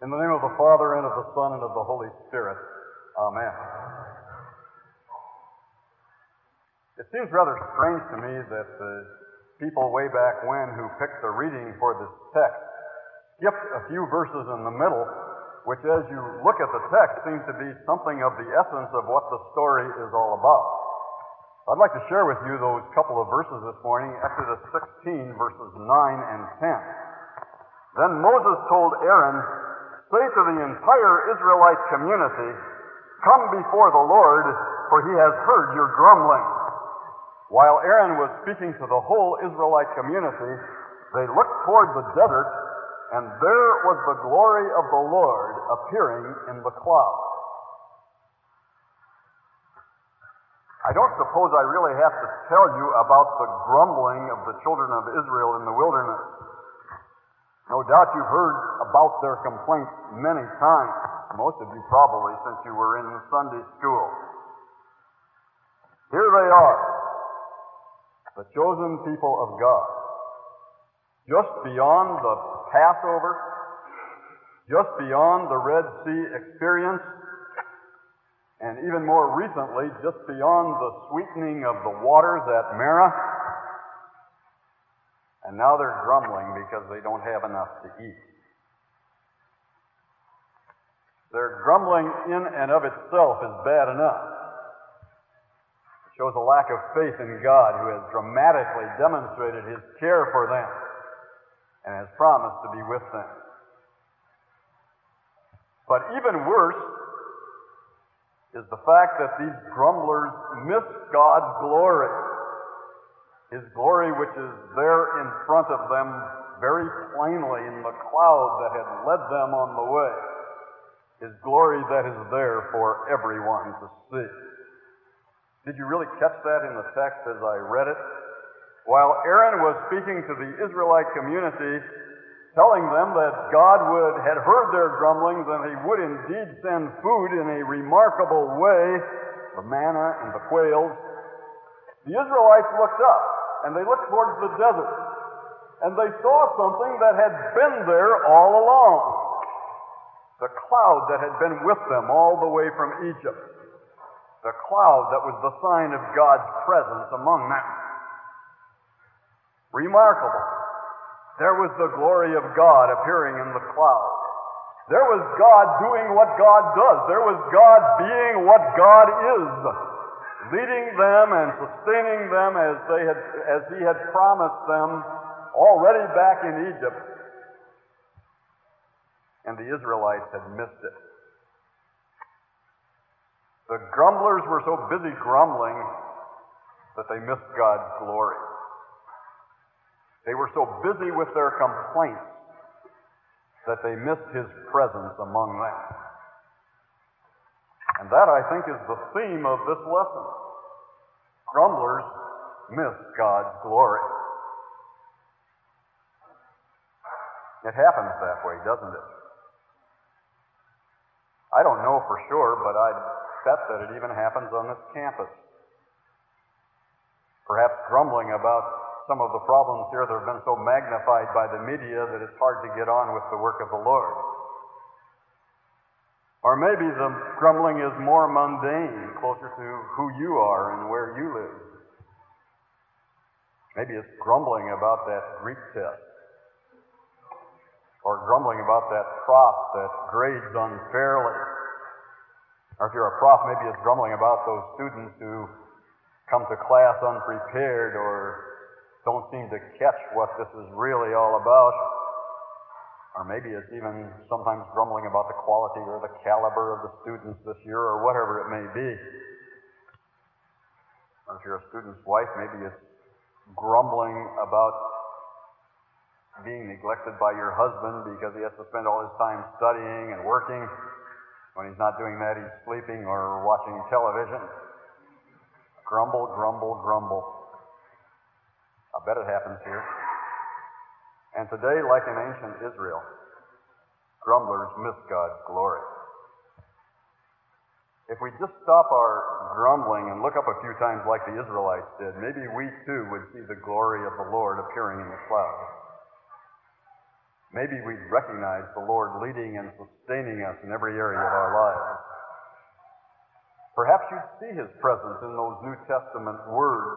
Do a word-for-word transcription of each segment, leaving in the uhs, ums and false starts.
In the name of the Father, and of the Son, and of the Holy Spirit. Amen. It seems rather strange to me that the people way back when who picked the reading for this text skipped a few verses in the middle, which as you look at the text seems to be something of the essence of what the story is all about. I'd like to share with you those couple of verses this morning, Exodus sixteen, verses nine and ten. Then Moses told Aaron, "Say to the entire Israelite community, 'Come before the Lord, for he has heard your grumbling.'" While Aaron was speaking to the whole Israelite community, they looked toward the desert, and there was the glory of the Lord appearing in the cloud. I don't suppose I really have to tell you about the grumbling of the children of Israel in the wilderness. No doubt you've heard about their complaints many times, most of you probably since you were in Sunday school. Here they are, the chosen people of God, just beyond the Passover, just beyond the Red Sea experience, and even more recently, just beyond the sweetening of the waters at Marah. And now they're grumbling because they don't have enough to eat. Their grumbling in and of itself is bad enough. It shows a lack of faith in God, who has dramatically demonstrated his care for them and has promised to be with them. But even worse is the fact that these grumblers miss God's glory. His glory, which is there in front of them very plainly in the cloud that had led them on the way. His glory that is there for everyone to see. Did you really catch that in the text as I read it? While Aaron was speaking to the Israelite community, telling them that God would had heard their grumblings and he would indeed send food in a remarkable way, the manna and the quails, the Israelites looked up. And they looked towards the desert, and they saw something that had been there all along. The cloud that had been with them all the way from Egypt. The cloud that was the sign of God's presence among them. Remarkable. There was the glory of God appearing in the cloud. There was God doing what God does. There was God being what God is, leading them and sustaining them as they had, as he had promised them already back in Egypt. And the Israelites had missed it. The grumblers were so busy grumbling that they missed God's glory. They were so busy with their complaints that they missed his presence among them. And that, I think, is the theme of this lesson. Grumblers miss God's glory. It happens that way, doesn't it? I don't know for sure, but I'd bet that it even happens on this campus. Perhaps grumbling about some of the problems here that have been so magnified by the media that it's hard to get on with the work of the Lord. Or maybe the grumbling is more mundane, closer to who you are and where you live. Maybe it's grumbling about that Greek test. Or grumbling about that prof that grades unfairly. Or if you're a prof, maybe it's grumbling about those students who come to class unprepared or don't seem to catch what this is really all about. Or maybe it's even sometimes grumbling about the quality or the caliber of the students this year or whatever it may be. Or if you're a student's wife, maybe it's grumbling about being neglected by your husband because he has to spend all his time studying and working. When he's not doing that, he's sleeping or watching television. Grumble, grumble, grumble. I bet it happens here. And today, like in ancient Israel, grumblers miss God's glory. If we just stop our grumbling and look up a few times like the Israelites did, maybe we too would see the glory of the Lord appearing in the clouds. maybe we'd recognize the Lord leading and sustaining us in every area of our lives. Perhaps you'd see His presence in those New Testament words,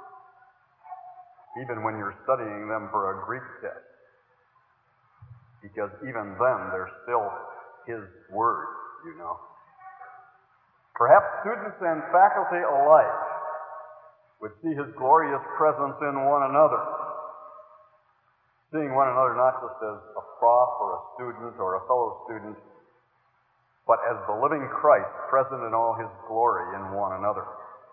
even when you're studying them for a Greek test. Because even then, they're still His words, you know. Perhaps students and faculty alike would see His glorious presence in one another, seeing one another not just as a prof or a student or a fellow student, but as the living Christ present in all His glory in one another.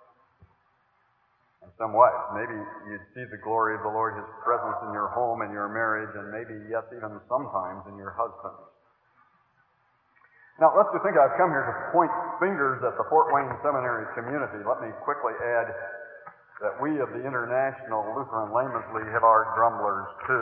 In some ways, maybe you'd see the glory of the Lord, His presence in your home and your marriage, and maybe, yes, even sometimes in your husband. Now, lest you think I've come here to point fingers at the Fort Wayne Seminary community, let me quickly add that we of the International Lutheran Laymen's League have our grumblers, too.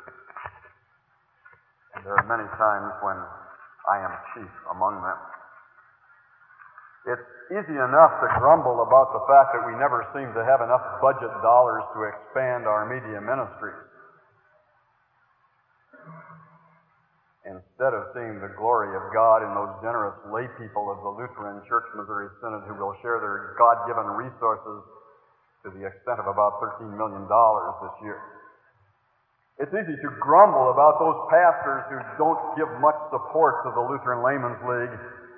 And there are many times when I am chief among them. It's easy enough to grumble about the fact that we never seem to have enough budget dollars to expand our media ministries. Instead of seeing the glory of God in those generous lay people of the Lutheran Church Missouri Synod who will share their God-given resources to the extent of about thirteen million dollars this year. It's easy to grumble about those pastors who don't give much support to the Lutheran Laymen's League,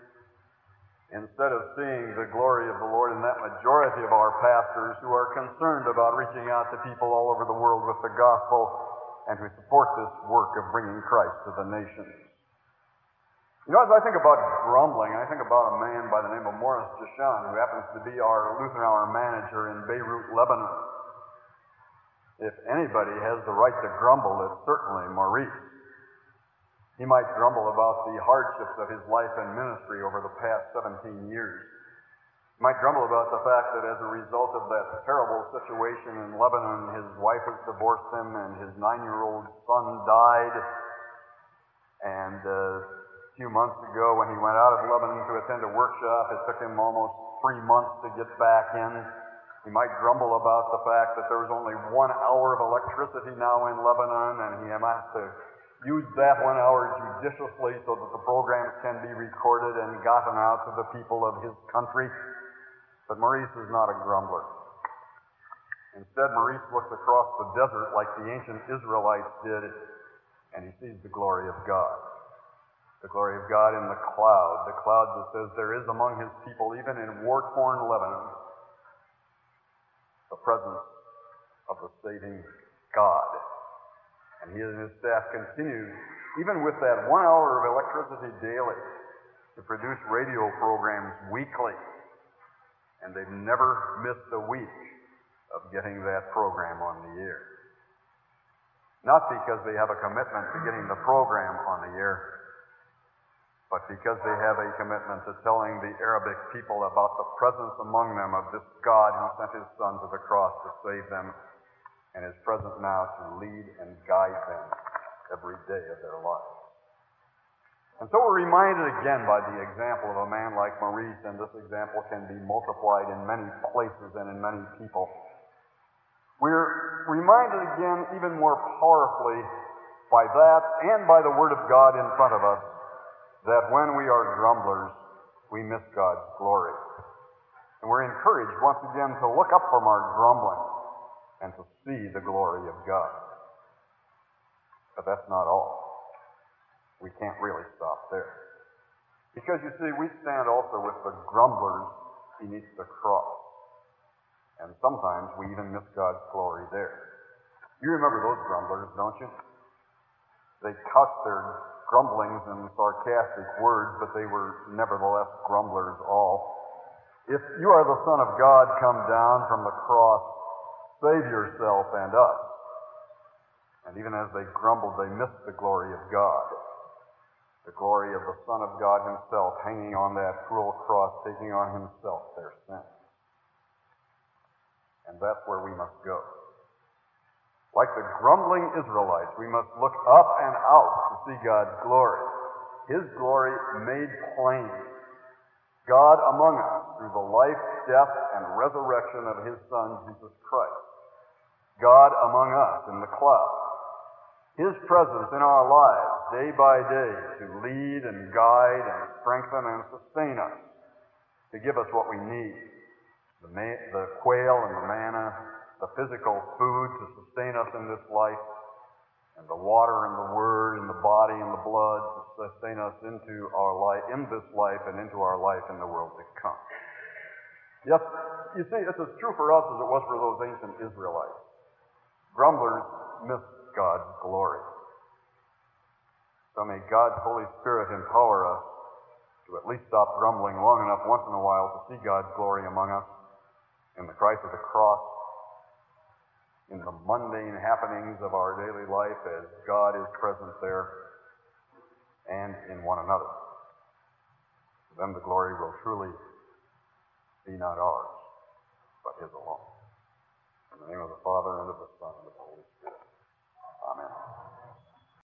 instead of seeing the glory of the Lord in that majority of our pastors who are concerned about reaching out to people all over the world with the gospel and who support this work of bringing Christ to the nations. You know, as I think about grumbling, I think about a man by the name of Morris Jashan, who happens to be our Lutheran Hour manager in Beirut, Lebanon. If anybody has the right to grumble, it's certainly Maurice. He might grumble about the hardships of his life and ministry over the past seventeen years. He might grumble about the fact that as a result of that terrible situation in Lebanon, his wife has divorced him and his nine-year-old son died. And uh, a few months ago, when he went out of Lebanon to attend a workshop, it took him almost three months to get back in. He might grumble about the fact that there's only one hour of electricity now in Lebanon, and he has to use that one hour judiciously so that the programs can be recorded and gotten out to the people of his country. But Maurice is not a grumbler. Instead, Maurice looks across the desert like the ancient Israelites did, and he sees the glory of God. The glory of God in the cloud, the cloud that says there is among His people, even in war-torn Lebanon, the presence of the saving God. And he and his staff continue, even with that one hour of electricity daily, to produce radio programs weekly. And they've never missed a week of getting that program on the air. Not because they have a commitment to getting the program on the air, but because they have a commitment to telling the Arabic people about the presence among them of this God who sent His Son to the cross to save them and is present now to lead and guide them every day of their lives. And so we're reminded again by the example of a man like Maurice, and this example can be multiplied in many places and in many people. We're reminded again even more powerfully by that and by the Word of God in front of us, that when we are grumblers, we miss God's glory. And we're encouraged once again to look up from our grumbling and to see the glory of God. But that's not all. We can't really stop there. Because you see, we stand also with the grumblers beneath the cross. And sometimes we even miss God's glory there. You remember those grumblers, don't you? They couch their grumblings in sarcastic words, but they were nevertheless grumblers all. If you are the Son of God, come down from the cross, save yourself and us. And even as they grumbled, they missed the glory of God. The glory of the Son of God Himself hanging on that cruel cross, taking on Himself their sin. And that's where we must go. Like the grumbling Israelites, we must look up and out to see God's glory. His glory made plain. God among us through the life, death, and resurrection of His Son, Jesus Christ. God among us in the cloud. His presence in our lives day by day to lead and guide and strengthen and sustain us, to give us what we need. The, ma- the quail and the manna, the physical food to sustain us in this life, and the water and the word and the body and the blood to sustain us into our life, in this life and into our life in the world to come. Yes, you see, it's as true for us as it was for those ancient Israelites. Grumblers miss God's glory. So may God's Holy Spirit empower us to at least stop grumbling long enough once in a while to see God's glory among us in the Christ of the cross, in the mundane happenings of our daily life as God is present there, and in one another. Then the glory will truly be not ours, but His alone. In the name of the Father, and of the Son, and of the Holy Spirit. Amen.